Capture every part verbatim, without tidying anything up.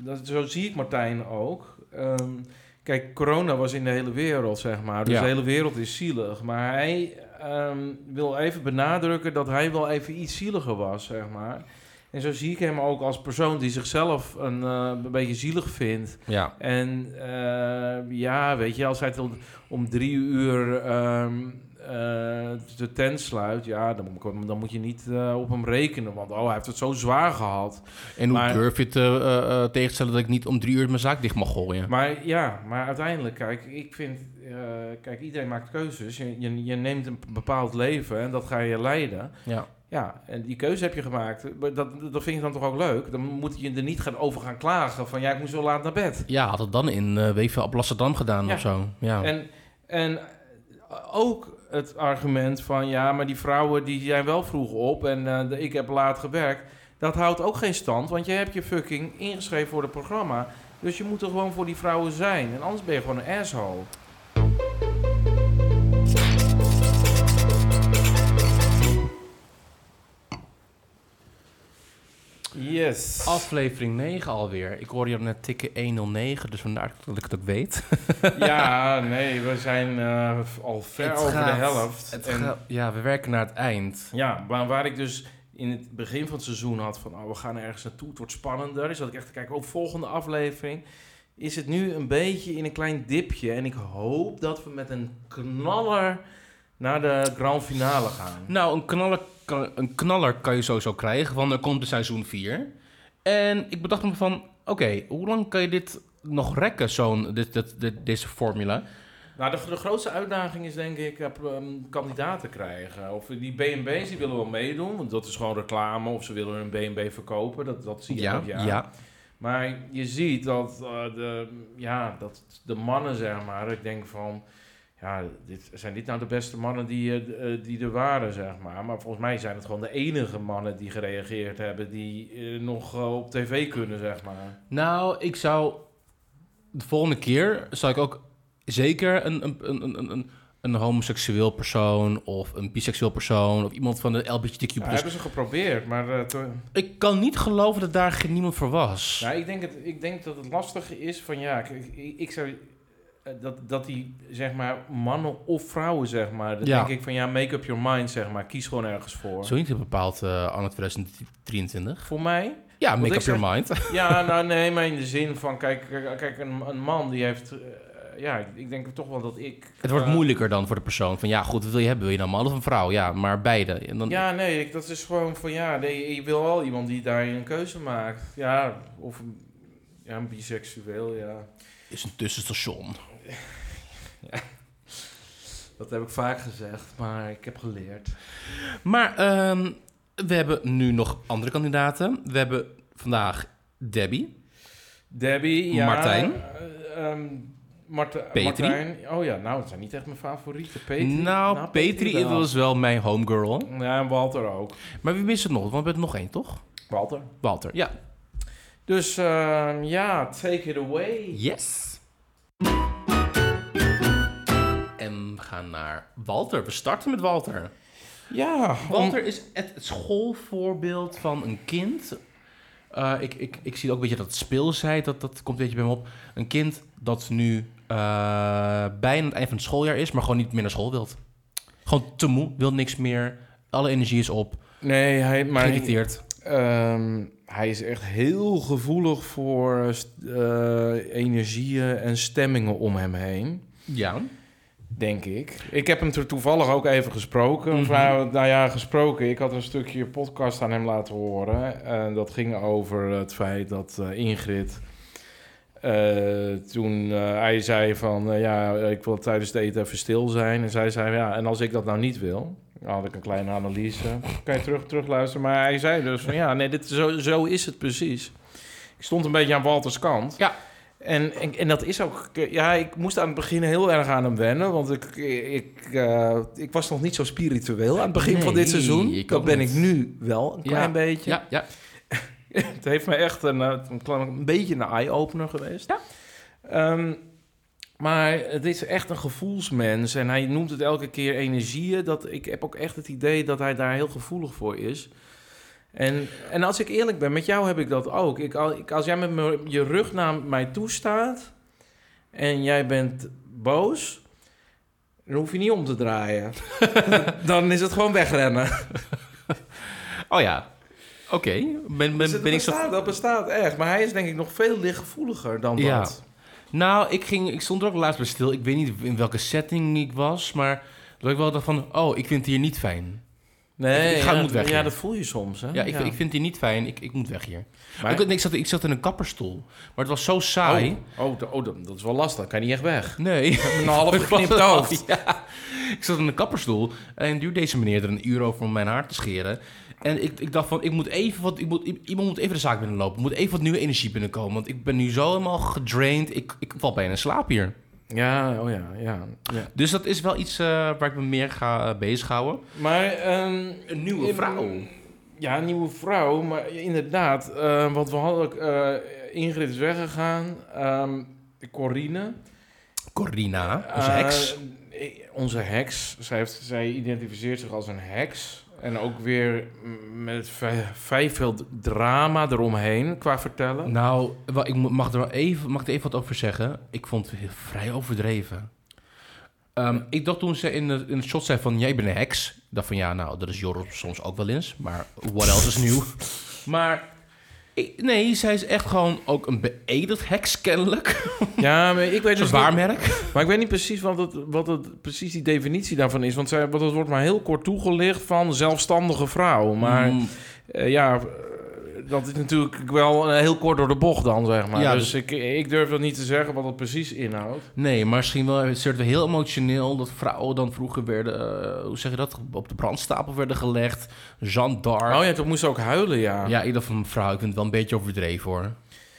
dat, zo zie ik Martijn ook. Um, kijk, corona was in de hele wereld, zeg maar. Dus ja. de hele wereld is zielig. Maar hij um, wil even benadrukken dat hij wel even iets zieliger was, zeg maar. En zo zie ik hem ook als persoon die zichzelf een, uh, een beetje zielig vindt. Ja. En uh, ja, weet je, als hij het om drie uur um, uh, de tent sluit, ja, dan, dan moet je niet uh, op hem rekenen. Want oh, hij heeft het zo zwaar gehad. En hoe maar, durf je het uh, uh, tegenstellen dat ik niet om drie uur mijn zaak dicht mag gooien? Maar ja, maar uiteindelijk, kijk, ik vind, uh, kijk, iedereen maakt keuzes. Je, je, je neemt een bepaald leven en dat ga je leiden. Ja. Ja, en die keuze heb je gemaakt. Dat, dat vind je dan toch ook leuk? Dan moet je er niet gaan over gaan klagen van... ja, ik moest zo laat naar bed. Ja, had het dan in uh, W V Alblasserdam gedaan ja. of zo. Ja. En, en ook het argument van... ja, maar die vrouwen die zijn wel vroeg op... en uh, de, ik heb laat gewerkt. Dat houdt ook geen stand, want je hebt je fucking ingeschreven voor het programma. Dus je moet er gewoon voor die vrouwen zijn. En anders ben je gewoon een asshole. Yes. Aflevering negen alweer. Ik hoorde je net tikken honderdnegen, dus vandaar dat ik het ook weet. Ja, nee, we zijn uh, al ver het over gaat, de helft. Het en, gaat, ja, we werken naar het eind. Ja, maar waar ik dus in het begin van het seizoen had van... oh, we gaan ergens naartoe, het wordt spannender. Dus dat ik echt te kijken, oh, volgende aflevering... is het nu een beetje in een klein dipje. En ik hoop dat we met een knaller naar de grand finale gaan. Nou, een knaller... Een knaller kan je sowieso krijgen, want er komt de seizoen vier. En ik bedacht me van, oké, okay, hoe lang kan je dit nog rekken, zo'n, dit, dit, dit, deze formule? Nou, de, de grootste uitdaging is denk ik um, kandidaten krijgen. Of die B en B's, die willen wel meedoen, want dat is gewoon reclame. Of ze willen hun B en B verkopen, dat, dat zie je ja, elk jaar. Ja. Maar je ziet dat, uh, de, ja, dat de mannen, zeg maar, ik denk van... Ja, dit, zijn dit nou de beste mannen die, uh, die er waren, zeg maar. Maar volgens mij zijn het gewoon de enige mannen die gereageerd hebben... die uh, nog uh, op tv kunnen, zeg maar. Nou, ik zou... De volgende keer zou ik ook zeker een, een, een, een, een, een homoseksueel persoon... of een biseksueel persoon of iemand van de L G B T Q+. Ja, hebben ze geprobeerd, maar... Uh, to... Ik kan niet geloven dat daar geen niemand voor was. Nou, ik denk, het, ik denk dat het lastige is van... Ja, ik, ik zou... Dat, dat die, zeg maar, mannen of vrouwen, zeg maar... Dan ja. denk ik van, ja, make up your mind, zeg maar. Kies gewoon ergens voor. Zo niet bepaald uh, anno twintig drieëntwintig. Voor mij? Ja, make up your mind. Ja, nou, nee, maar in de zin van... Kijk, kijk een, een man die heeft... Uh, ja, ik denk toch wel dat ik... Het wordt uh, moeilijker dan voor de persoon. Van, ja, goed, wat wil je hebben? Wil je nou een man of een vrouw? Ja, maar beide. En dan... Ja, nee, ik, dat is gewoon van, ja... Nee, je wil wel iemand die daar een keuze maakt. Ja, of een, ja, een biseksueel, ja... Is een tussenstation. Ja, dat heb ik vaak gezegd, maar ik heb geleerd. Maar um, we hebben nu nog andere kandidaten. We hebben vandaag Debbie. Debbie, ja. Martijn. Uh, um, Mart- Petri. Martijn. Oh ja, nou, dat zijn niet echt mijn favorieten. Petri. Nou, nou Petri is wel. wel mijn homegirl. Ja, en Walter ook. Maar wie mist het nog? Want we hebben er nog één, toch? Walter. Walter, ja. Dus uh, ja, take it away. Yes. En we gaan naar Walter. We starten met Walter. Ja. Walter om... is het schoolvoorbeeld van een kind. Uh, ik, ik, ik zie ook een beetje dat speelsheid, dat, dat komt een beetje bij me op. Een kind dat nu uh, bijna het eind van het schooljaar is, maar gewoon niet meer naar school wilt. Gewoon te moe, wil niks meer. Alle energie is op. Nee, hij... Maar geïrriteerd. Um, hij is echt heel gevoelig voor uh, energieën en stemmingen om hem heen. Ja. Denk ik. Ik heb hem er toevallig ook even gesproken. Mm-hmm. Vrouw, nou ja, gesproken. Ik had een stukje podcast aan hem laten horen. En dat ging over het feit dat uh, Ingrid... Uh, toen uh, hij zei van... Uh, ja, ik wil tijdens het eten even stil zijn. En zij zei, ja, en als ik dat nou niet wil... Dan had ik een kleine analyse. Kan je terug, terugluisteren. Maar hij zei dus van... Ja, nee, dit, zo, zo is het precies. Ik stond een beetje aan Walters kant. Ja. En, en, en dat is ook... Ja, ik moest aan het begin heel erg aan hem wennen. Want ik, ik, uh, ik was nog niet zo spiritueel aan het begin nee, van dit seizoen. Dat ben niet. Ik nu wel, een klein ja, beetje. Ja, ja. Het heeft me echt een, een, klein, een beetje een eye-opener geweest. Ja. Um, maar het is echt een gevoelsmens. En hij noemt het elke keer energieën. Dat, ik heb ook echt het idee dat hij daar heel gevoelig voor is. En, en als ik eerlijk ben, met jou heb ik dat ook. Ik, ik, als jij met me, je rug naar mij toe staat en jij bent boos, dan hoef je niet om te draaien. Dan is het gewoon wegrennen. Oh ja, oké. Okay. Ben, ben, dus ben ik bestaat, zo... dat bestaat echt. Maar hij is denk ik nog veel lichtgevoeliger dan ja. dat. Nou, ik, ging, ik stond er ook laatst bij stil. Ik weet niet in welke setting ik was, maar dat ik wel dacht van, oh, ik vind het hier niet fijn. Nee, ik, ik ga, ja, moet weg ja, hier. dat voel je soms. Hè? Ja, ik, ja. ik vind het hier niet fijn. Ik, ik moet weg hier. Maar... Ik, ik, zat, ik zat in een kapperstoel, maar het was zo saai. Oh, oh, oh dat, dat is wel lastig. Kan je niet echt weg. Nee. Met een half geknipt hoofd. Ja. Ik zat in een kapperstoel en duurde deze meneer er een uur over om mijn haar te scheren. En ik, ik dacht van, ik moet even wat, ik moet, iemand moet even de zaak binnenlopen. Er moet even wat nieuwe energie binnenkomen, want ik ben nu zo helemaal gedraind. Ik, ik val bijna in slaap hier. Ja, oh ja, ja. ja. Dus dat is wel iets uh, waar ik me meer ga uh, bezighouden. Maar um, een nieuwe vrouw. Ja, een nieuwe vrouw. Maar inderdaad, uh, want we hadden... Uh, Ingrid is weggegaan. Um, Corine. Corina, onze uh, heks. Onze heks. Zij, heeft, zij identificeert zich als een heks. En ook weer met vrij veel drama eromheen qua vertellen. Nou, ik mag er wel even, mag er even wat over zeggen. Ik vond het vrij overdreven. Um, ik dacht toen ze in het, in het shot zei van, jij bent een heks. Ik dacht van, ja, nou, dat is Jorop soms ook wel eens. Maar what else is nieuw? Maar ik, nee, zij is echt gewoon ook een beëdigd heks, kennelijk. Ja, maar ik weet dus waarmerk. Niet, maar ik weet niet precies wat het, wat het precies die definitie daarvan is. Want zij, wat het wordt maar heel kort toegelicht van zelfstandige vrouw. Maar mm. uh, ja... Dat is natuurlijk wel heel kort door de bocht dan, zeg maar. Ja, dus dus ik, ik durf dat niet te zeggen wat het precies inhoudt. Nee, maar misschien wel, het werd wel heel emotioneel dat vrouwen dan vroeger werden, uh, hoe zeg je dat, op de brandstapel werden gelegd. Jeanne d'Arc. Oh ja, toen moest ze ook huilen, ja. Ja, ik dacht van, mevrouw, ik vind het wel een beetje overdreven, hoor.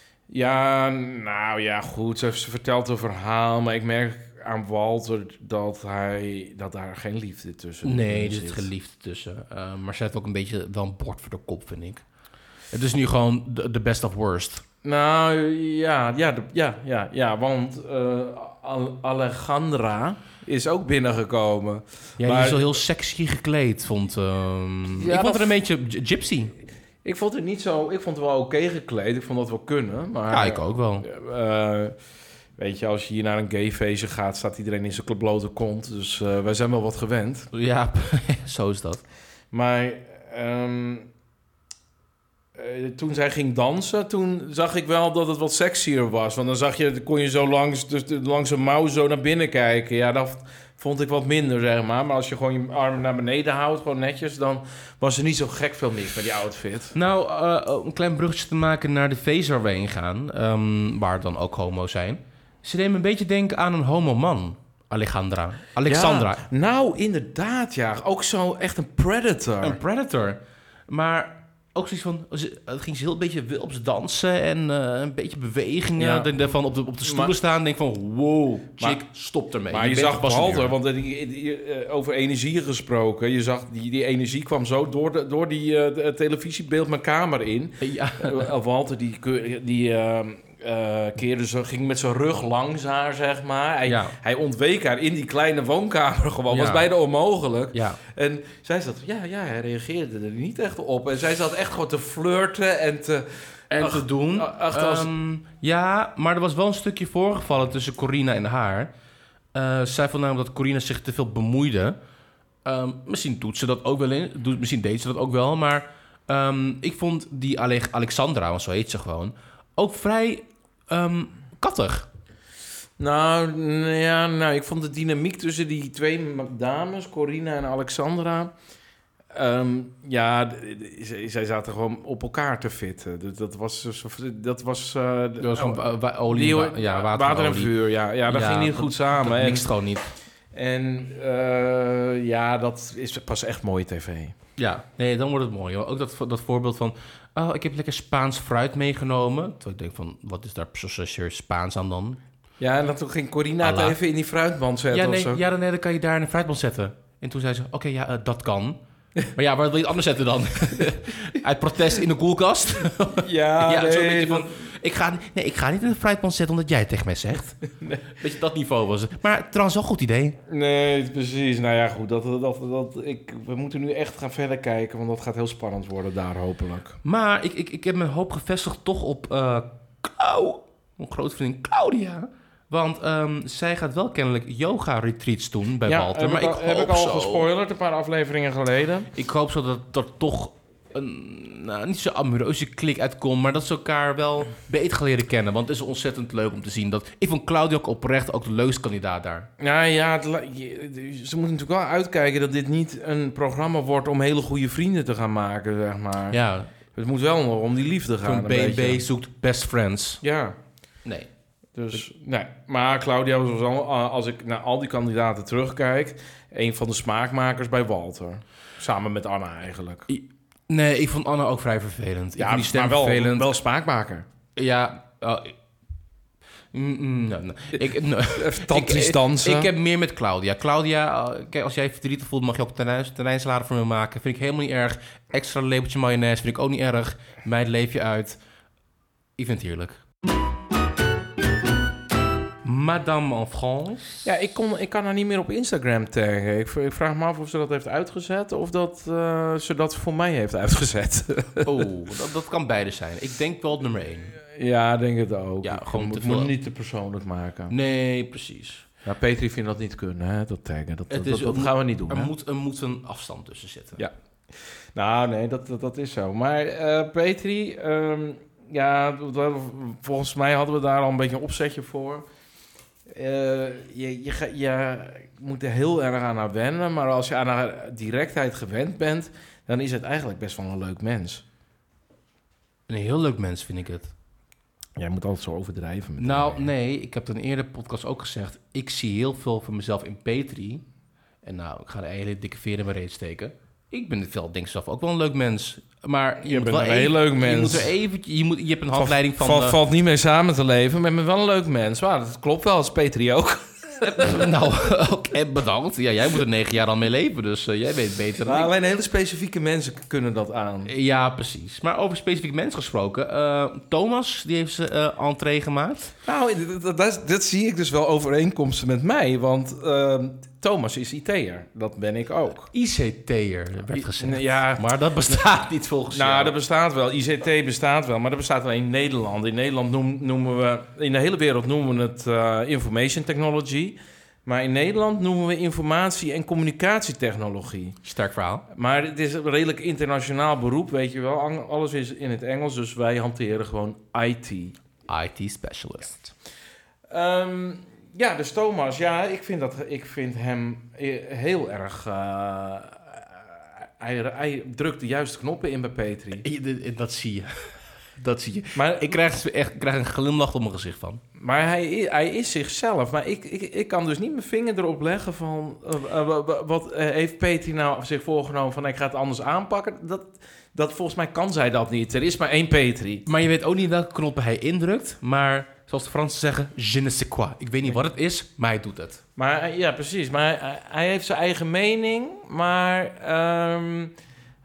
Ja, nou ja, goed. Ze, ze vertelt een verhaal, maar ik merk aan Walter dat hij dat daar geen liefde tussen Nee, er zit geen liefde tussen. Uh, maar ze heeft ook een beetje wel een bord voor de kop, vind ik. Het is nu gewoon de best of worst. Nou, ja, ja, de, ja, ja, ja, want uh, Alejandra is ook binnengekomen. Ja, maar... die is wel heel sexy gekleed, vond... Um... Ja, ik vond het een beetje gypsy. Ik vond het niet zo... Ik vond het wel oké okay gekleed. Ik vond dat wel kunnen, maar... Ja, ik ook wel. Uh, weet je, als je hier naar een gayfeestje gaat... staat iedereen in zijn blote kont. Dus uh, wij zijn wel wat gewend. Ja, zo is dat. Maar... Um, Uh, toen zij ging dansen, toen zag ik wel dat het wat sexier was. Want dan zag je, kon je zo langs, dus langs een mouw zo naar binnen kijken. Ja, dat vond ik wat minder, zeg maar. Maar als je gewoon je armen naar beneden houdt, gewoon netjes... dan was er niet zo gek veel mis met die outfit. Nou, uh, een klein bruggetje te maken naar de feest waar we heen gaan... Um, waar dan ook homo's zijn. Ze nemen een beetje denken aan een homo-man. Alejandra. Alexandra. Ja, nou, inderdaad, ja. Ook zo echt een predator. Een predator. Maar... Ook zoiets van, het ging ze heel een beetje wilps dansen en uh, een beetje bewegingen. Ja. Denk van op de, op de stoelen maar, staan. Denk van, wow, chick, maar, stop ermee. Maar je, je zag Walter, want die, die, die, uh, over energie gesproken. Je zag, die, die energie kwam zo door, de, door die uh, televisiebeeld mijn kamer in. Ja. Uh, Walter, die... die uh, Uh, keerde zo, ging met zijn rug langs haar, zeg maar. Hij, ja. hij ontweek haar in die kleine woonkamer gewoon. Ja. Was bijna onmogelijk. Ja. En zij zat, ja, ja, hij reageerde er niet echt op. En zij zat echt gewoon te flirten en te... En ach, te doen. Ach, als... um, ja, maar er was wel een stukje voorgevallen tussen Corina en haar. Uh, zij vond namelijk dat Corina zich te veel bemoeide. Um, misschien doet ze dat ook wel in. Doet, misschien deed ze dat ook wel. Maar um, ik vond die Ale- Alexandra, want zo heet ze gewoon... ook vrij um, kattig. Nou, ja, nou, ik vond de dynamiek tussen die twee dames, Corina en Alexandra... Um, ja, zij zaten gewoon op elkaar te fitten. Dus dat was... Dat was, uh, dat was gewoon uh, wa- olie, die, wa- ja, water, water en vuur, ja. Ja, dat ja, ging niet dat, goed samen. Dat mixt gewoon niet. En uh, ja, dat is pas echt mooie tv. Ja, nee, dan wordt het mooi. Hoor. Ook dat, dat voorbeeld van... Oh, ik heb lekker Spaans fruit meegenomen. Terwijl ik denk van, wat is daar zo Spaans aan dan? Ja, en dan toen ging Corina het even in die fruitband zetten ja, nee, of zo. Ja, dan, nee, dan kan je daar in een fruitband zetten. En toen zei ze, oké, okay, ja, uh, dat kan. Maar ja, waar wil je het anders zetten dan? Uit protest in de koelkast? Ja, ja nee, zo'n beetje dat... van... Ik ga, nee, ik ga niet in de fruitpan zetten omdat jij het tegen mij zegt. Nee. Weet je, dat niveau was het. Maar trouwens wel een goed idee. Nee, precies. Nou ja, goed. Dat, dat, dat, ik, we moeten nu echt gaan verder kijken, want dat gaat heel spannend worden daar, hopelijk. Maar ik, ik, ik heb mijn hoop gevestigd toch op uh, Clau, mijn grote vriendin Claudia. Want um, zij gaat wel kennelijk yoga-retreats doen bij ja, Walter. Heb maar ik, ik al, hoop heb ik al zo, gespoilerd een paar afleveringen geleden. Ik hoop zo dat er toch een, nou, niet zo'n amoureuze klik uitkomt, maar dat ze elkaar wel beter gaan leren kennen. Want het is ontzettend leuk om te zien dat... Ik vond Claudia ook oprecht ook de leukste kandidaat daar. Nou ja, het, ze moeten natuurlijk wel uitkijken dat dit niet een programma wordt om hele goede vrienden te gaan maken, zeg maar. Ja. Het moet wel nog om die liefde gaan. B en B zoekt best friends. Ja. Nee. Dus, nee. Maar Claudia was wel, als ik naar al die kandidaten terugkijk, een van de smaakmakers bij Walter. Samen met Anna eigenlijk. Nee, ik vond Anna ook vrij vervelend. Ja, ik vond die stem maar wel, vervelend. wel smaakmaker. Ja, uh, mm, mm, no, no. Ik, no. Tantrisch dansen. Ik, ik heb meer met Claudia. Claudia, uh, kijk, als jij verdrietig voelt, mag je ook terreinsalade voor me maken. Vind ik helemaal niet erg. Extra lepeltje mayonaise vind ik ook niet erg. Meid, leef je uit. Ik vind het heerlijk. Madame en France. Ja, ik, kon, ik kan haar niet meer op Instagram taggen. Ik, ik vraag me af of ze dat heeft uitgezet of dat uh, ze dat voor mij heeft uitgezet. Oh, dat, dat kan beide zijn. Ik denk wel het nummer één. Ja, denk het ook. Ja, ik gewoon moet, te veel... moet niet te persoonlijk maken. Nee, precies. Ja, Petri vindt dat niet kunnen, hè, dat taggen. Dat, dat, is, dat, dat gaan we niet doen. Er, hè? moet, er moet een afstand tussen zitten. Ja. Nou, nee, dat, dat, dat is zo. Maar uh, Petri, um, ja, volgens mij hadden we daar al een beetje een opzetje voor. Uh, je, je, je moet er heel erg aan haar wennen, maar als je aan haar directheid gewend bent, dan is het eigenlijk best wel een leuk mens. Een heel leuk mens vind ik het. Jij moet altijd zo overdrijven. Met nou, haar. nee, ik heb in een eerdere podcast ook gezegd, ik zie heel veel van mezelf in Petri. En nou, ik ga de hele dikke veer in mijn reet steken. Ik ben het wel, denk ik zelf, ook wel een leuk mens. Maar je, je moet bent wel een even, heel leuk mens. Je moet er even, je, moet, je hebt een handleiding van... Val, de... Valt niet mee samen te leven, maar je bent wel een leuk mens. Maar dat klopt wel, als Petri ook. nou, oké, okay, bedankt. Ja, jij moet er negen jaar al mee leven, dus uh, jij weet beter dan nou, ik. Alleen hele specifieke mensen kunnen dat aan. Ja, precies. Maar over specifieke mensen gesproken. Uh, Thomas, die heeft zijn uh, entree gemaakt. Nou, dat, dat, dat zie ik dus wel overeenkomsten met mij. Want uh, Thomas is I T'er. Dat ben ik ook. I C T'er, werd gezegd. Ja, maar dat bestaat niet volgens jou. Nou, dat bestaat wel. I C T bestaat wel, maar dat bestaat alleen in Nederland. In Nederland noem, noemen we... In de hele wereld noemen we het uh, information technology. Maar in Nederland noemen we informatie- en communicatietechnologie. Sterk verhaal. Maar het is een redelijk internationaal beroep, weet je wel. Alles is in het Engels, dus wij hanteren gewoon I T. I T specialist. Um, ja, dus Thomas, ja, ik vind, dat, ik vind hem heel erg... Uh, hij, hij drukt de juiste knoppen in bij Petri. Dat zie je. Dat zie je. Maar ik krijg, echt, ik krijg een glimlach op mijn gezicht van. Maar hij, hij is zichzelf. Maar ik, ik, ik kan dus niet mijn vinger erop leggen van... Uh, uh, wat uh, heeft Petri nou zich voorgenomen van... ik ga het anders aanpakken. Dat, dat, volgens mij kan zij dat niet. Er is maar één Petri. Maar je weet ook niet welke knoppen hij indrukt. Maar zoals de Fransen zeggen, je ne sais quoi. Ik weet niet wat het is, maar hij doet het. Maar ja, precies. Maar hij, hij heeft zijn eigen mening. Maar... Um,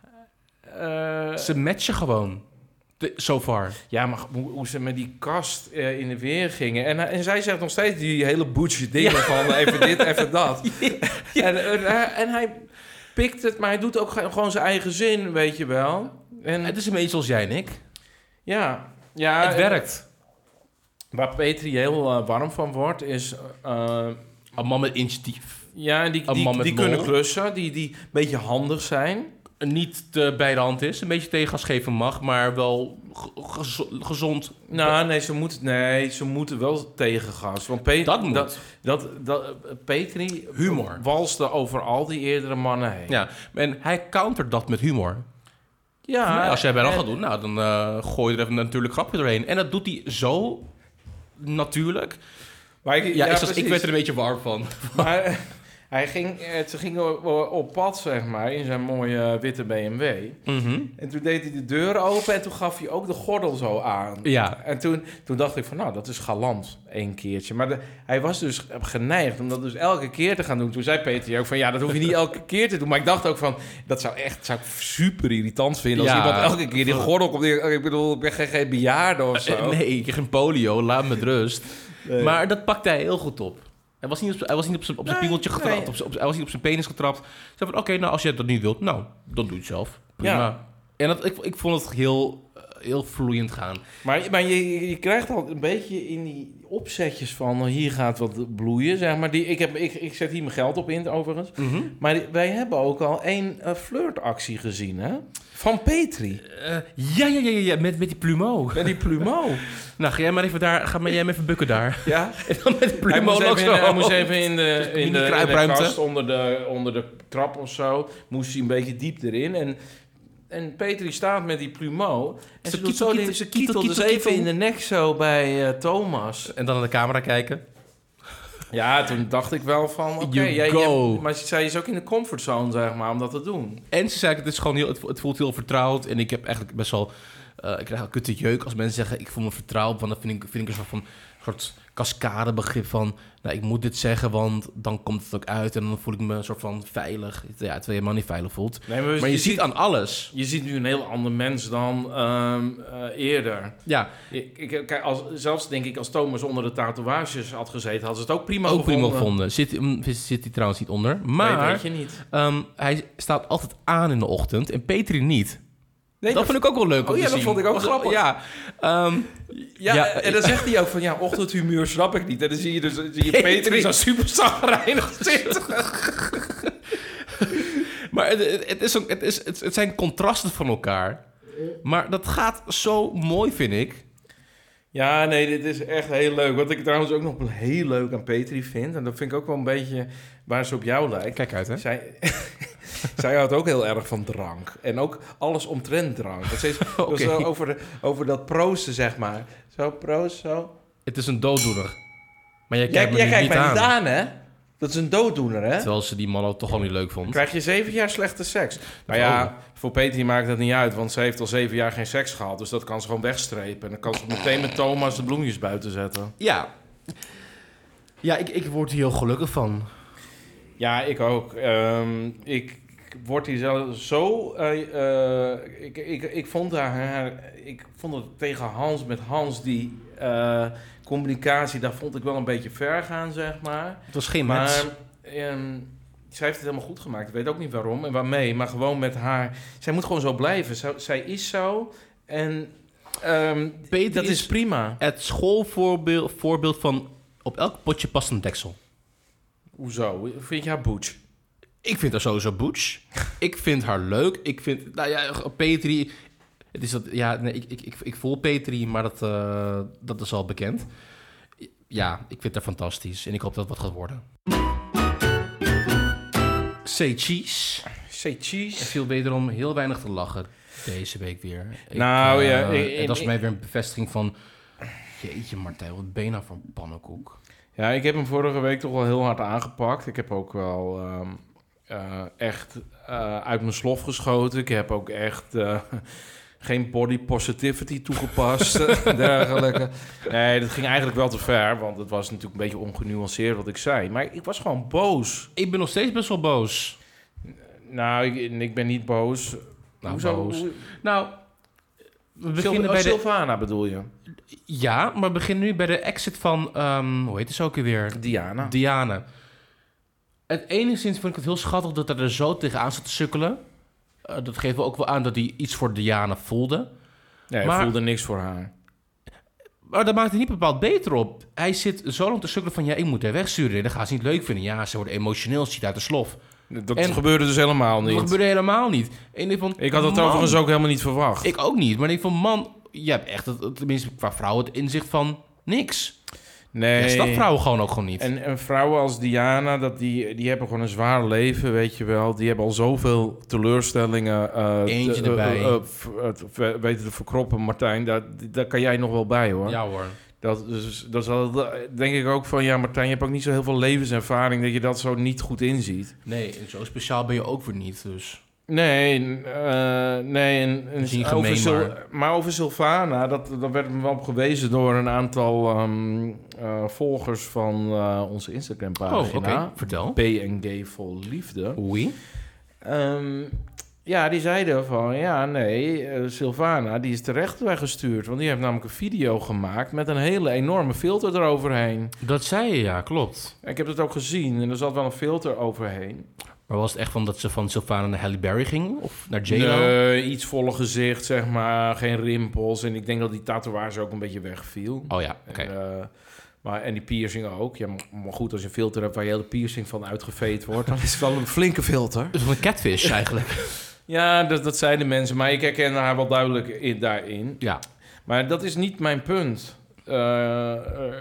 uh, Ze matchen gewoon. So far. Ja, maar hoe, hoe ze met die kast uh, in de weer gingen. En, en zij zegt nog steeds die hele boetje dingen ja. van even dit, even dat. Ja. En, en, en hij pikt het, maar hij doet ook gewoon zijn eigen zin, weet je wel. En, het is een beetje zoals jij en ik. Ja. ja het werkt. Waar Petri heel uh, warm van wordt, is... Uh, een man met initiatief. Ja, die, die, die, die kunnen klussen, die, die een beetje handig zijn. Niet te bij de hand is, een beetje tegengas geven mag, maar wel gez- gezond. Nou, nee, ze moeten, nee, ze moeten wel tegengas. Want Pet- dat moet. Dat, dat, dat, Petri humor walste over al die eerdere mannen heen. Ja, en hij countert dat met humor. Ja. Nou, als jij bij dan gaat doen, nou, dan uh, gooi je er even een natuurlijk grapje doorheen. En dat doet hij zo natuurlijk. Maar ik, ja, ja, ik, was, ik werd er een beetje warm van. Maar Hij ging, ze gingen op, op pad, zeg maar, in zijn mooie witte B M W. Mm-hmm. En toen deed hij de deur open en toen gaf hij ook de gordel zo aan. Ja. En toen, toen dacht ik van, nou, dat is galant, één keertje. Maar de, hij was dus geneigd om dat dus elke keer te gaan doen. Toen zei Peter ook van, ja, dat hoef je niet elke keer te doen. Maar ik dacht ook van, dat zou echt zou ik super irritant vinden... als Ja. iemand elke keer die gordel komt. Ik bedoel, ik ben geen, geen bejaarde of zo. Uh, nee, ik heb geen polio, laat me met rust. Nee. Maar dat pakte hij heel goed op. Hij was niet op, hij was niet op zijn, op zijn nee, pingeltje getrapt. Nee. Op zijn, op, hij was niet op zijn penis getrapt. Hij zei van, oké, okay, nou, als jij dat niet wilt, nou, dan doe je het zelf. Prima. Ja. En dat, ik, ik vond het heel, heel vloeiend gaan. Maar, maar je, je krijgt al een beetje in die opzetjes van... hier gaat wat bloeien, zeg maar. Die, ik, heb, ik, ik zet hier mijn geld op in, overigens. Mm-hmm. Maar die, wij hebben ook al één uh, flirtactie gezien, hè? Van Petri. Uh, ja, ja, ja, ja, met, met die plumeau. Met die plumeau. Nou, ga jij maar even daar, ga maar jij maar even bukken daar. Ja. En dan met de plumeau hij moest, even, zo. hij moest even in de, in de, in de kast onder de, onder de trap of zo. Moest hij een beetje diep erin. En, en Petri staat met die plumeau. En ze, ze doet zo die, ze kietelt dus even in de nek zo bij uh, Thomas. En dan naar de camera kijken. Ja, toen dacht ik wel van, oké, okay, jij, jij, maar zij is ook in de comfortzone, zeg maar, om dat te doen. En ze zei, het is gewoon heel, het, het voelt heel vertrouwd. En ik heb eigenlijk best wel, uh, ik krijg een kutte jeuk als mensen zeggen, ik voel me vertrouwd. Want dan vind ik, vind ik een soort van, een soort cascadebegrip van, nou, ik moet dit zeggen, want dan komt het ook uit. En dan voel ik me een soort van veilig. Ja, terwijl je helemaal niet veilig voelt. Nee, maar, maar je, je ziet aan alles. Je ziet nu een heel ander mens dan um, uh, eerder. Ja. Ik, ik, kijk, als, zelfs denk ik, als Thomas onder de tatoeages had gezeten, hadden ze het ook prima ook gevonden. Ook prima gevonden. Zit, zit hij trouwens niet onder. Maar nee, weet je niet. Um, hij staat altijd aan in de ochtend en Petri niet. Nee, dat, dat vond ik ook wel leuk om oh, te ja, zien. Dat vond ik ook grappig. Ja, um, ja, ja, en dan zegt hij ook van, ja, ochtendhumeur snap ik niet. En dan zie je dus zie je Petri zo super zagrijnig zitten. Maar het, het, is een, het, is, het, het zijn contrasten van elkaar. Maar dat gaat zo mooi, vind ik. Ja, nee, dit is echt heel leuk. Wat ik trouwens ook nog heel leuk aan Petri vind... en dat vind ik ook wel een beetje waar ze op jou lijkt. Kijk uit, hè? Zij, zij houdt ook heel erg van drank. En ook alles omtrent drank. Dat is okay. Zo over, de, over dat proosten, zeg maar. Zo, proost, zo. Het is een dooddoener. Maar jij kijkt jij, me jij niet, kijkt niet mij aan. niet aan, hè? Dat is een dooddoener, hè? Terwijl ze die man ook toch al niet leuk vond. Dan krijg je zeven jaar slechte seks. Nou ja, oh. Voor Petri maakt dat niet uit, want ze heeft al zeven jaar geen seks gehad. Dus dat kan ze gewoon wegstrepen. En dan kan ze meteen met Thomas de bloemjes buiten zetten. Ja. Ja, ik, ik word hier heel gelukkig van. Ja, ik ook. Um, ik word hier zelf zo... Uh, uh, ik, ik, ik vond haar... Ik vond het tegen Hans, met Hans, die... Uh, communicatie, daar vond ik wel een beetje ver gaan, zeg maar. Het was geen maar, match. Um, zij heeft het helemaal goed gemaakt. Ik weet ook niet waarom en waarmee, maar gewoon met haar... Zij moet gewoon zo blijven. Zij, zij is zo en um, dat is, is prima. Het schoolvoorbeeld voorbeeld van op elk potje past een deksel. Hoezo? Vind je haar butch? Ik vind haar sowieso butch. Ik vind haar leuk. Ik vind... Nou ja, Petri... Het is dat, ja, nee, ik, ik, ik, ik voel Petri, maar dat, uh, dat is al bekend. Ja, ik vind haar fantastisch en ik hoop dat het wat gaat worden. Say cheese. Say cheese. Er viel wederom heel weinig te lachen deze week weer. Ik, nou uh, ja. Ik, en dat is mij weer een bevestiging van... Jeetje Martijn, wat ben je nou voor een pannenkoek? Ja, ik heb hem vorige week toch wel heel hard aangepakt. Ik heb ook wel um, uh, echt uh, uit mijn slof geschoten. Ik heb ook echt... Uh, geen body positivity toegepast, dergelijke. Nee, dat ging eigenlijk wel te ver, want het was natuurlijk een beetje ongenuanceerd wat ik zei. Maar ik was gewoon boos. Ik ben nog steeds best wel boos. Nou, ik, ik ben niet boos. Nou, Hoezo? boos. Nou, we beginnen Sil- bij de... Sylvana bedoel je? Ja, maar we beginnen nu bij de exit van, um, hoe heet het ook weer? Diana. Diana. Het enigszins vond ik het heel schattig dat hij er zo tegenaan zat te sukkelen. Uh, dat geeft ook wel aan dat hij iets voor Diana voelde. Nee, hij maar, voelde niks voor haar. Maar dat maakt hij niet bepaald beter op. Hij zit zo lang te sukkelen van... ja, ik moet haar wegsturen. Dat gaat ze niet leuk vinden. Ja, ze wordt emotioneel, ze ziet uit de slof. Dat en, gebeurde dus helemaal niet. Dat gebeurde helemaal niet. En ik, vond, ik had dat man, overigens ook helemaal niet verwacht. Ik ook niet. Maar ik vond, man... je hebt echt, het, tenminste qua vrouwen, het inzicht van niks. Nee. Ja, snapt vrouwen gewoon ook gewoon niet. En, en vrouwen als Diana, dat die, die hebben gewoon een zwaar leven, weet je wel. Die hebben al zoveel teleurstellingen uh, Eentje te, erbij. Uh, uh, uh, weten te verkroppen, Martijn. Daar, daar kan jij nog wel bij, hoor. Ja, hoor. Dat, dus, dat is wel, denk ik ook van... Ja, Martijn, je hebt ook niet zo heel veel levenservaring... dat je dat zo niet goed inziet. Nee, en zo speciaal ben je ook weer niet, dus... Nee, uh, nee. En, en gemeen, over Sil- maar. maar over Sylvana, dat, dat werd me wel op gewezen door een aantal um, uh, volgers van uh, onze Instagram-pagina. Oh, oké. Okay. Vertel. B en G vol liefde. Oei. Um, ja, die zeiden van, ja, nee, uh, Sylvana, die is terecht weggestuurd. Want die heeft namelijk een video gemaakt met een hele enorme filter eroverheen. Dat zei je, ja, klopt. Ik heb het ook gezien en er zat wel een filter overheen. Maar was het echt van dat ze van Sylvana naar Halle Berry ging? Of naar J-Lo? Nee, iets volle gezicht, zeg maar. Geen rimpels. En ik denk dat die tatoeage ook een beetje wegviel. Oh ja, oké. Okay. En, uh, maar, en die piercing ook. Ja, maar goed, als je een filter hebt waar je hele piercing van uitgeveed wordt... dan is het wel een flinke filter. Dus een catfish eigenlijk. Ja, dat, dat zeiden mensen. Maar ik herken haar wel duidelijk in, daarin. Ja. Maar dat is niet mijn punt. Uh, uh,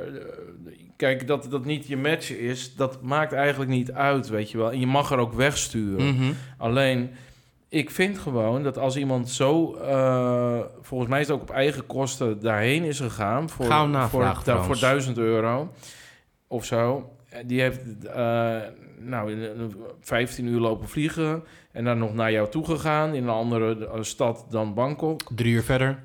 kijk, dat dat niet je match is, dat maakt eigenlijk niet uit, weet je wel. En je mag er ook wegsturen. Mm-hmm. Alleen, ik vind gewoon dat als iemand zo... Uh, volgens mij is het ook op eigen kosten daarheen is gegaan... voor, voor, da, voor duizend euro of zo. Die heeft uh, nou, vijftien uur lopen vliegen... en dan nog naar jou toe gegaan in een andere stad dan Bangkok. Drie uur verder.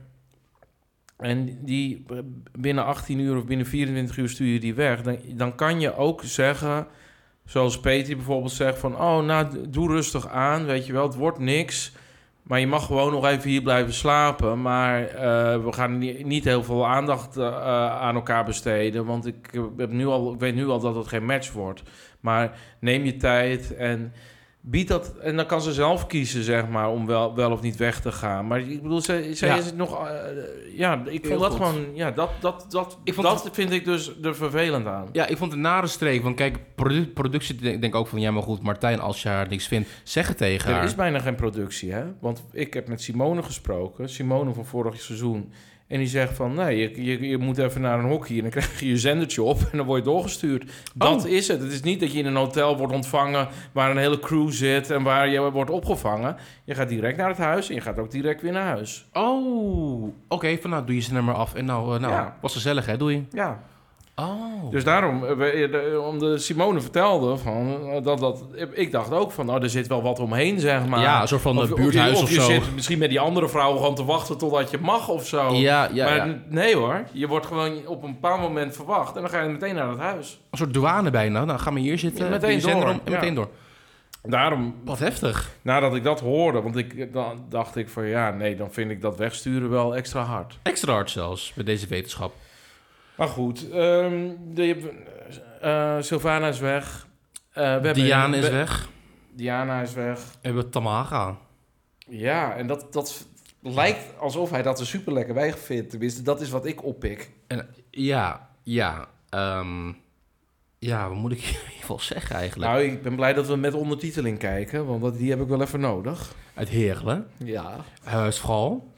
En die binnen achttien uur of binnen vierentwintig uur stuur je die weg. Dan, dan kan je ook zeggen, zoals Petri bijvoorbeeld zegt... van, oh, nou, doe rustig aan, weet je wel, het wordt niks... maar je mag gewoon nog even hier blijven slapen... maar uh, we gaan niet, niet heel veel aandacht uh, aan elkaar besteden... want ik, heb nu al, ik weet nu al dat het geen match wordt. Maar neem je tijd en... Biedt dat, en dan kan ze zelf kiezen, zeg maar, om wel, wel of niet weg te gaan. Maar ik bedoel, zij, zij ja. is het nog... Uh, ja, ik vond dat gewoon... Ja, dat, dat, dat, ik vond dat het, vind ik dus er vervelend aan. Ja, ik vond het nare streek. Want kijk, produ- productie, denk, denk ook van... Ja, maar goed, Martijn, als je haar niks vindt, zeg het tegen er haar. Er is bijna geen productie, hè? Want ik heb met Simone gesproken. Simone van vorig seizoen. En die zegt van, nee, je, je, je moet even naar een hockey... en dan krijg je je zendertje op en dan word je doorgestuurd. Dat oh. is het. Het is niet dat je in een hotel wordt ontvangen... waar een hele crew zit en waar je wordt opgevangen. Je gaat direct naar het huis en je gaat ook direct weer naar huis. Oh, oké. Okay, van nou, doe je zender maar af. En nou, uh, nou ja. was gezellig, hè? Doe je? Ja. Oh. Dus daarom, omdat Simone vertelde van dat dat, ik dacht ook van, nou, er zit wel wat omheen, zeg maar. Ja, een soort van of, buurthuis of, of, je, of zo. je zit misschien met die andere vrouwen gewoon te wachten totdat je mag of zo. Ja, ja, maar ja. nee hoor, je wordt gewoon op een bepaald moment verwacht en dan ga je meteen naar het huis. Een soort douane bijna. Nou, ga maar hier zitten. Ja, meteen door. Om, en ja. meteen door. Daarom, wat heftig. Nadat ik dat hoorde, want ik, dan dacht ik van ja, nee, dan vind ik dat wegsturen wel extra hard. Extra hard zelfs, met deze wetenschap. Maar goed, um, de, uh, Sylvana is weg. Uh, we Diana een, is we, weg. Diana is weg. En we Tamaga. Ja, en dat, dat lijkt alsof hij dat er super lekker bij vindt. Tenminste, dat is wat ik oppik. En, ja, ja. Um, ja, wat moet ik in ieder geval zeggen eigenlijk? Nou, ik ben blij dat we met ondertiteling kijken, want die heb ik wel even nodig. Uit Heerlen. Ja. Huisvrouw.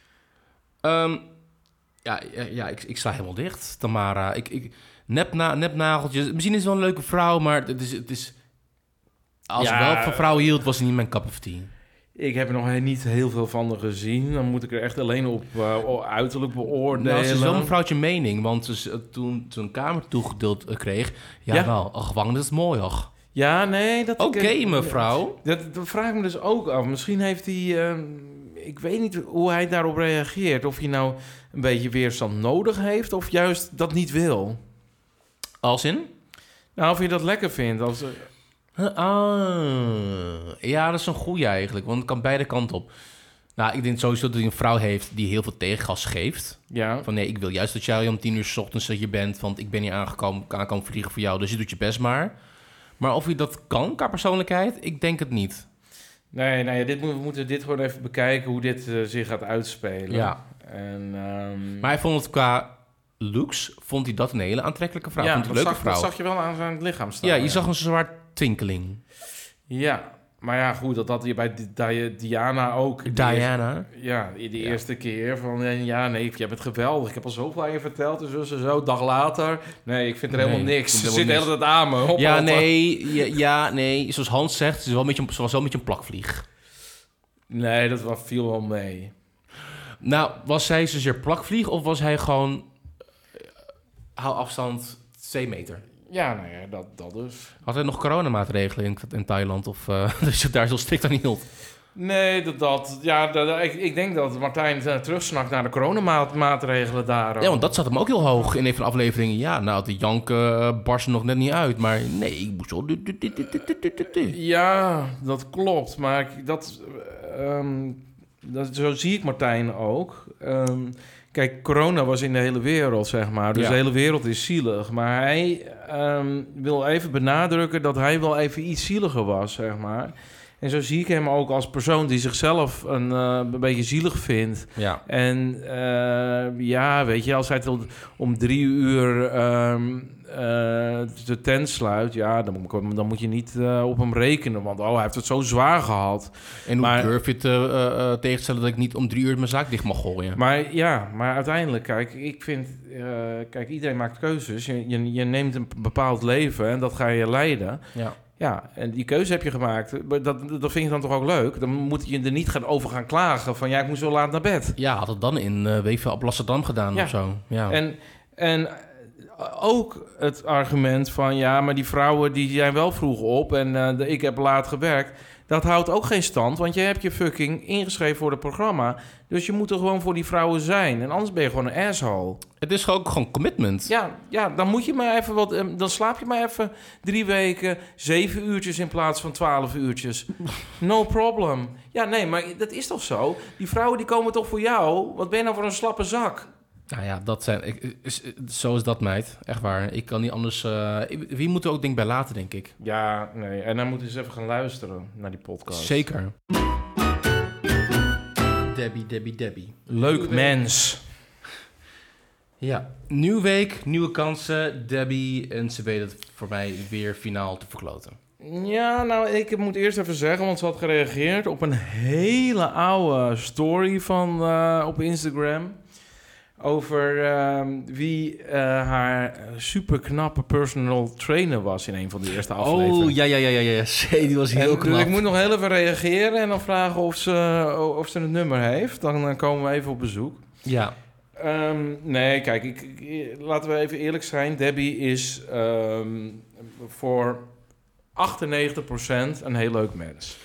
Um, Ja, ja, ja ik, ik sta helemaal dicht, Tamara. Ik, ik, nepna, nepnageltjes. Misschien is het wel een leuke vrouw, maar het is... Het is als ja, ik wel van vrouwen hield, was het niet mijn cup of tea. Ik heb er nog niet heel veel van haar gezien. Dan moet ik er echt alleen op uh, uiterlijk beoordelen. Nou, ze is wel een vrouwtje mening. Want ze, toen ze een kamer toegedeeld uh, kreeg... Ja, ja. wel, ach, wang, dat is mooi, ach. Ja, nee... Oké, okay, mevrouw. Dat, dat vraag ik me dus ook af. Misschien heeft hij... Uh, ik weet niet hoe hij daarop reageert. Of hij nou een beetje weerstand nodig heeft... of juist dat niet wil. Als in? Nou, of je dat lekker vindt. Als, uh... ah, ja, dat is een goeie eigenlijk. Want het kan beide kanten op. Nou, ik denk sowieso dat hij een vrouw heeft... die heel veel tegengas geeft. Ja. Van nee, ik wil juist dat jij om tien uur 's ochtends dat je bent... want ik ben hier aangekomen, kan komen vliegen voor jou... dus je doet je best maar... Maar of je dat kan qua persoonlijkheid, ik denk het niet. Nee, nou ja, dit, we moeten dit gewoon even bekijken hoe dit uh, zich gaat uitspelen. Ja. En, um... Maar hij vond het qua looks, vond hij dat een hele aantrekkelijke vrouw. Ja, vond hij een leuke zag, vrouw. dat zag je wel aan zijn lichaam staan. Ja, je ja. zag een zwart twinkeling. Ja, maar ja, goed, dat had je bij Di- Diana ook. Diana? Eerste, ja, de ja. eerste keer van, ja, nee, je bent geweldig. Ik heb al zoveel aan je verteld, dus zo, zo. Dag later, nee, ik vind er nee, helemaal niks. Ze zit de hele tijd aan me. Hop, ja, hop, nee, ja, ja, nee, zoals Hans zegt, ze, is wel een beetje, ze was wel een beetje een plakvlieg. Nee, dat was, viel wel mee. Nou, was zij zozeer plakvlieg of was hij gewoon hou afstand twee meter. Ja, nou ja, dat, dat dus. Had hij nog coronamaatregelen in, in Thailand? Of uh, dat je daar zo strikt aan hield? Nee, dat... dat ja, dat, ik, ik denk dat Martijn uh, terugsnakt naar de coronamaatregelen daar. Ja, want dat zat hem ook heel hoog in een van de afleveringen. Ja, nou, de janken uh, barsten nog net niet uit. Maar nee, ik moest wel... Ja, dat klopt. Maar ik- dat, um, dat... Zo zie ik Martijn ook. Um, kijk, corona was in de hele wereld, zeg maar. Dus Ja. de hele wereld is zielig. Maar hij um, wil even benadrukken dat hij wel even iets zieliger was, zeg maar. En zo zie ik hem ook als persoon die zichzelf een, uh, een beetje zielig vindt. Ja. En uh, ja, weet je, als hij tot om drie uur um, uh, de tent sluit... ja, dan, moet- dan moet je niet uh, op hem rekenen. Want oh, hij heeft het zo zwaar gehad. En hoe Maar- durf je het uh, uh, tegenstellen dat ik niet om drie uur mijn zaak dicht mag gooien? Maar ja, maar uiteindelijk, kijk, ik vind... Uh, kijk, iedereen maakt keuzes. Je, je, je neemt een bepaald leven en dat ga je leiden. Ja. Ja, en die keuze heb je gemaakt. Maar Dat, dat vind je dan toch ook leuk? Dan moet je er niet gaan over gaan klagen van... ja, ik moest zo laat naar bed. Ja, had het dan in uh, Weven op Amsterdam gedaan Ja. of zo. Ja. En, en ook het argument van... ja, maar die vrouwen die zijn wel vroeg op... en uh, de, ik heb laat gewerkt... dat houdt ook geen stand... want je hebt je fucking ingeschreven voor het programma. Dus je moet er gewoon voor die vrouwen zijn. En anders ben je gewoon een asshole. Het is ook gewoon commitment. Ja, ja, dan moet je maar even wat... um, dan slaap je maar even drie weken... zeven uurtjes in plaats van twaalf uurtjes. No problem. Ja, nee, maar dat is toch zo? Die vrouwen die komen toch voor jou? Wat ben je nou voor een slappe zak? Nou ja, dat zijn, ik, is, zo is dat, meid. Echt waar. Ik kan niet anders... Uh, wie moet er ook denk bij laten, denk ik. Ja, nee. En dan moeten ze even gaan luisteren naar die podcast. Zeker. Debbie, Debbie, Debbie. Leuk mens. Ja, nieuwe week, nieuwe kansen, Debbie. En ze weet het voor mij weer finaal te verkloten. Ja, nou, ik moet eerst even zeggen, want ze had gereageerd op een hele oude story van uh, op Instagram. Over uh, wie uh, haar superknappe personal trainer was in een van de eerste afleveringen. Oh, ja, ja, ja, ja, ja. Zee, die was heel En, knap. dus ik moet nog heel even reageren en dan vragen of ze, of ze het nummer heeft. Dan uh, komen we even op bezoek. Ja. Um, nee, kijk, ik, ik, laten we even eerlijk zijn. Debbie is um, voor achtennegentig procent een heel leuk mens.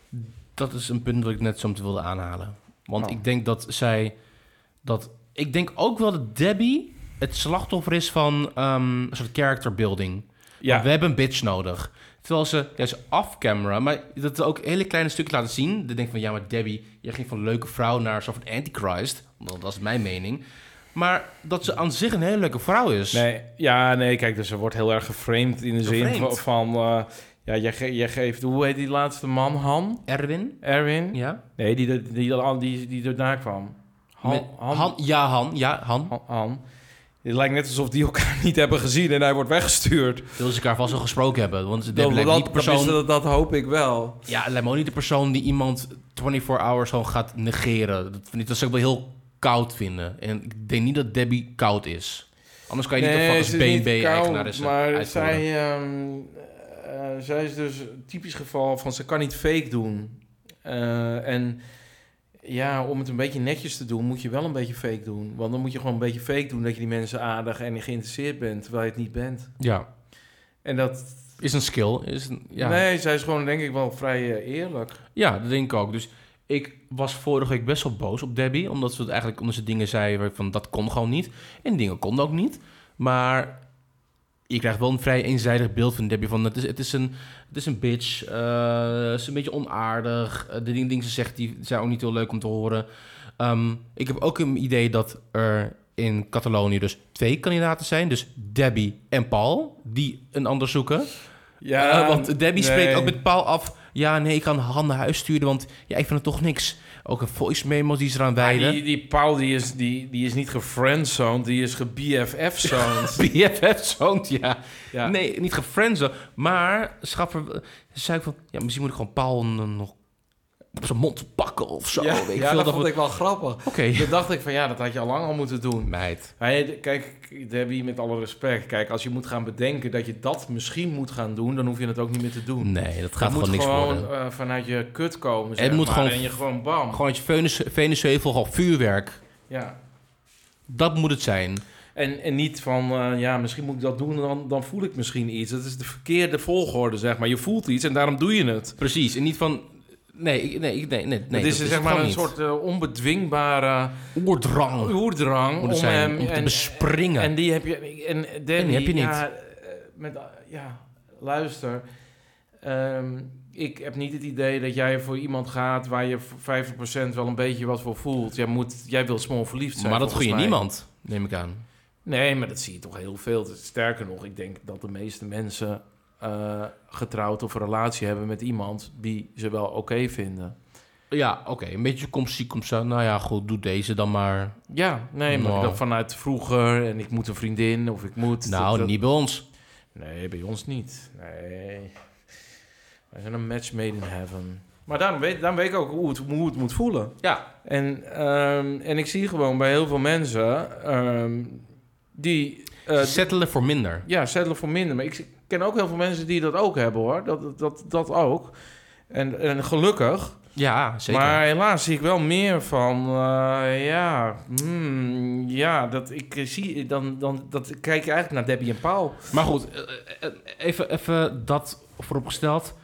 Dat is een punt dat ik net zo te wilde aanhalen. Want Oh. ik denk dat zij... dat Ik denk ook wel dat Debbie het slachtoffer is van um, een soort character building. Ja. Want we hebben een bitch nodig. Terwijl ze, ja, ze off-camera, maar dat ook hele kleine stukjes laten zien. Dan denk ik van, ja, maar Debbie, je ging van leuke vrouw naar een soort van antichrist. Dat was mijn mening. Maar dat ze aan zich een hele leuke vrouw is. Nee, ja, nee, kijk, dus ze wordt heel erg geframed in de zin Geframed. van... van uh, ja, jij, ge- jij geeft... Hoe heet die laatste man? Han? Erwin? Erwin? Ja? Nee, die, die, die, die, die erna kwam. Han? Met- Han? Han? Ja, Han. Ja, Han. Han, Han. Het lijkt net alsof die elkaar niet hebben gezien en hij wordt weggestuurd. Willen ze elkaar vast wel gesproken hebben. Want Dat, Debbie lijkt dat, niet de persoon... dat, dat hoop ik wel. Ja, het lijkt me ook niet de persoon die iemand vierentwintig hours gewoon gaat negeren. Dat, vind ik, dat zou ik wel heel koud vinden. En ik denk niet dat Debbie koud is. Anders kan je niet Nee, of ze als is niet B N B-eigenares koud, maar uitvoeren. zij, um, uh, zij is dus een typisch geval van ze kan niet fake doen. Uh, en ja, om het een beetje netjes te doen, moet je wel een beetje fake doen. Want dan moet je gewoon een beetje fake doen dat je die mensen aardig en geïnteresseerd bent, terwijl je het niet bent. Ja, En dat... is een skill. Is een, ja. Nee, zij is gewoon denk ik wel vrij uh, eerlijk. ja, dat denk ik ook. Dus ik was vorige week best wel boos op Debbie. Omdat ze het eigenlijk omdat ze dingen zei waar ik van dat kon gewoon niet. En dingen konden ook niet. Maar je krijgt wel een vrij eenzijdig beeld van Debbie. Van het, is, het, is een, het is een bitch. Uh, ze is een beetje onaardig. Uh, de dingen die ze zegt die zijn ook niet heel leuk om te horen. Um, ik heb ook een idee dat er in Catalonië dus twee kandidaten zijn. Dus Debbie en Paul. Die een ander zoeken. Ja, Uh, want Debbie nee. spreekt ook met Paul af. Ja, nee, ik kan Han naar huis sturen, want ja, ik vind het toch niks. Ook een voice memo die ze eraan Maar wijden. die, die Paul die is, die, die is niet gefriendzoned, die is ge-B F F-zoned. B F F-zoned, ja. Ja. Nee, niet gefriendzoned. Maar Schaffer zei van, ja, misschien moet ik gewoon Paul een- nog op zijn mond pakken of zo. Ja, Weet ik ja, veel, dat vond we- ik wel grappig. Oké. Toen dacht ik van ja, dat had je al lang al moeten doen. Meid. Maar je- kijk, Debbie, met alle respect. Kijk, als je moet gaan bedenken dat je dat misschien moet gaan doen, dan hoef je het ook niet meer te doen. Nee, dat gaat Het gewoon moet niks gewoon worden. uh, vanuit je kut komen, zeg Het moet maar. gewoon- En je gewoon bam. Gewoon uit je Venus, Venusheuvel, gewoon vuurwerk. Ja. Dat moet het zijn. En, en niet van, uh, ja, misschien moet ik dat doen, dan, dan voel ik misschien iets. Dat is de verkeerde volgorde, zeg maar. Je voelt iets en daarom doe je het. Precies, en niet van... Nee, nee, nee, nee, nee. Het is, is zeg maar een niet. soort uh, onbedwingbare... Oerdrang. Oerdrang. Om, zijn, om, om te en, bespringen. En die heb je... En, Danny, en die heb je niet. Ja, met, ja luister... Um, ik heb niet het idee dat jij voor iemand gaat waar je vijftig procent wel een beetje wat voor voelt. Jij, moet, jij wil smal verliefd zijn. Maar dat gun je mij. niemand, neem ik aan. Nee, maar dat zie je toch heel veel. Sterker nog, ik denk dat de meeste mensen uh, getrouwd of een relatie hebben met iemand die ze wel oké okay vinden. Ja, oké. Okay. Een beetje kom zie, kom zo. Nou ja, goed, doe deze dan maar. Ja, nee, maar no. dat vanuit vroeger en ik moet een vriendin of ik moet... Nou, dat, dat... niet bij ons. Nee, bij ons niet. Nee... We zijn een match made in heaven. Maar daarom weet, daarom weet ik ook hoe het, hoe het moet voelen. Ja. En, um, en ik zie gewoon bij heel veel mensen um, die... Uh, settelen voor minder. Ja, settelen voor minder. Maar ik ken ook heel veel mensen die dat ook hebben, hoor. Dat, dat, dat ook. En, en gelukkig. Ja, zeker. Maar helaas zie ik wel meer van... Uh, ja, hmm, ja, dat ik zie... Dan, dan dat kijk je eigenlijk naar Debbie en Paul. Maar goed, even, even dat vooropgesteld...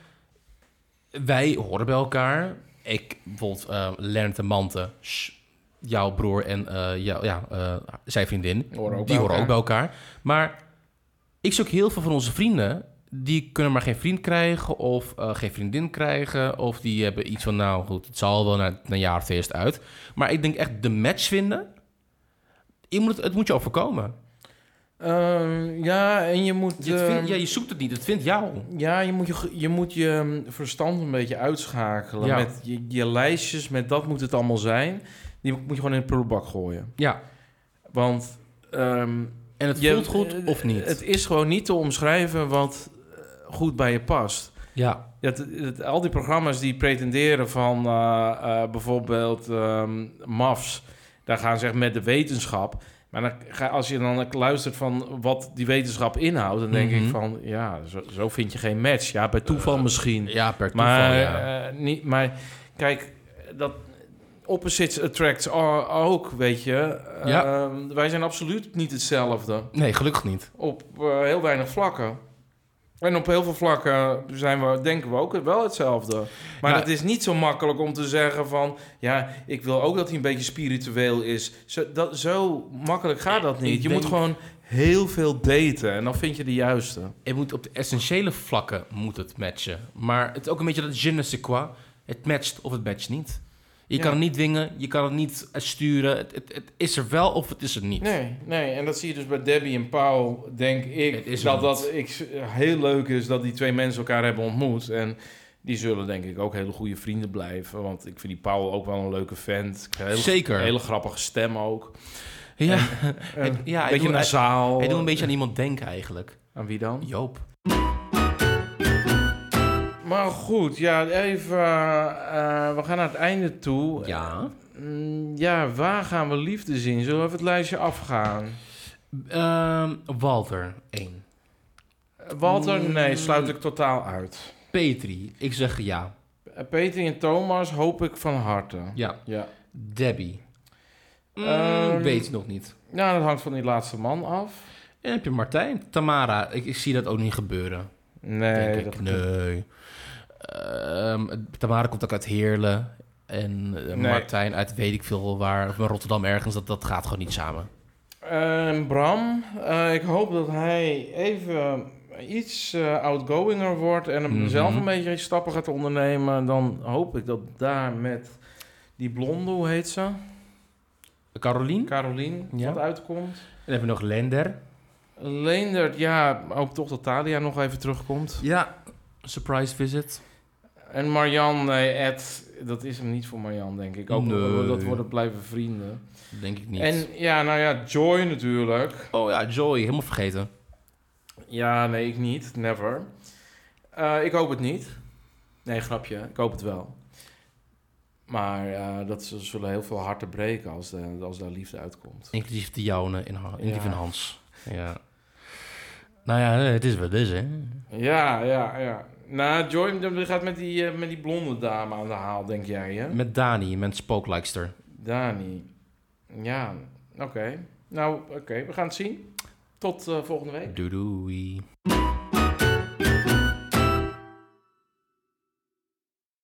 Wij horen bij elkaar. Ik, bijvoorbeeld, uh, Lennart en Mante, sh, jouw broer en uh, jou, ja, uh, zijn vriendin, horen die horen ook bij elkaar. Maar ik zie ook heel veel van onze vrienden, die kunnen maar geen vriend krijgen of uh, geen vriendin krijgen. Of die hebben iets van, nou goed, het zal wel na, na een jaar of twee eerst uit. Maar ik denk echt de match vinden, je moet het, het moet je overkomen. Uh, ja, en je moet... Je, vind, uh, ja, je zoekt het niet, het vindt jou. Ja, je moet je, je, moet je verstand een beetje uitschakelen. Ja. Met je, je lijstjes, met dat moet het allemaal zijn. Die moet je gewoon in de prullenbak gooien. Ja. Want... Um, en het je, voelt goed uh, of niet? Het is gewoon niet te omschrijven wat goed bij je past. Ja. Het, het, al die programma's die pretenderen van uh, uh, bijvoorbeeld um, M A F's... Daar gaan ze echt met de wetenschap... Maar dan ga, als je dan luistert van wat die wetenschap inhoudt... dan denk mm-hmm. ik van, ja, zo, zo vind je geen match. Ja, bij toeval uh, misschien. Ja, per toeval, maar, ja. Uh, niet, maar kijk, dat opposites attracts ook, weet je. Ja. Uh, wij zijn absoluut niet hetzelfde. Nee, gelukkig niet. Op uh, heel weinig vlakken. En op heel veel vlakken zijn we, denken we ook wel hetzelfde. Maar ja. Het is niet zo makkelijk om te zeggen van... ja, ik wil ook dat hij een beetje spiritueel is. Zo, dat, zo makkelijk gaat dat niet. Ik je denk... moet gewoon heel veel daten en dan vind je de juiste. Het moet op de essentiële vlakken moet het matchen. Maar het is ook een beetje dat je ne sais quoi. Het matcht of het matcht niet. Je ja. kan het niet dwingen, je kan het niet sturen. Het, het, het is er wel of het is er niet. Nee, nee, en dat zie je dus bij Debbie en Paul, denk ik. Dat dat ik, heel leuk is dat die twee mensen elkaar hebben ontmoet. En die zullen denk ik ook hele goede vrienden blijven. Want ik vind die Paul ook wel een leuke vent. Heel, Zeker. Een hele grappige stem ook. Ja, en, het, ja een beetje doet, nasaal. Hij doet een beetje aan iemand denken eigenlijk. Aan wie dan? Joop. Maar goed, ja, even... Uh, we gaan naar het einde toe. Ja. Uh, ja, waar gaan we liefde zien? Zullen we even het lijstje afgaan? Uh, Walter, één. Walter, nee, sluit ik totaal uit. Petri, ik zeg ja. Uh, Petri en Thomas hoop ik van harte. Ja. ja. Debbie. Mm, um, weet nog niet. Nou, dat hangt van die laatste man af. En dan heb je Martijn. Tamara, ik, ik zie dat ook niet gebeuren. Nee, denk dat ik. Nee. Um, Tamara komt ook uit Heerlen. En uh, nee. Martijn uit weet ik veel waar. Of Rotterdam ergens. Dat, dat gaat gewoon niet samen. Uh, Bram, uh, ik hoop dat hij even iets uh, outgoinger wordt. En hem mm-hmm. zelf een beetje stappen gaat ondernemen. Dan hoop ik dat daar met die blonde, hoe heet ze? Carolien. Carolien, ja. wat uitkomt. En dan heb je nog Leender. Leender, ja, hoop toch dat Thalia nog even terugkomt. Ja, surprise visit. En Marjan, nee, Ed, dat is hem niet voor Marjan, denk ik. Ook nee. Dat worden blijven vrienden. Denk ik niet. En ja, nou ja, Joy natuurlijk. Oh ja, Joy, helemaal vergeten. Ja, nee, ik niet. Never. Uh, ik hoop het niet. Nee, grapje. Ik hoop het wel. Maar uh, dat ze zullen heel veel harten breken als, de, als daar liefde uitkomt. Inclusief de jouwe, in, inclusief ja. van Hans. Ja. Nou ja, het is wat het is, hè? Ja, ja, ja. Nou, Joy gaat met die, uh, met die blonde dame aan de haal, denk jij, hè? Met Dani, met spooklijkster. Dani. Ja, oké. Okay. Nou, oké, okay, we gaan het zien. Tot uh, volgende week. Doei doei.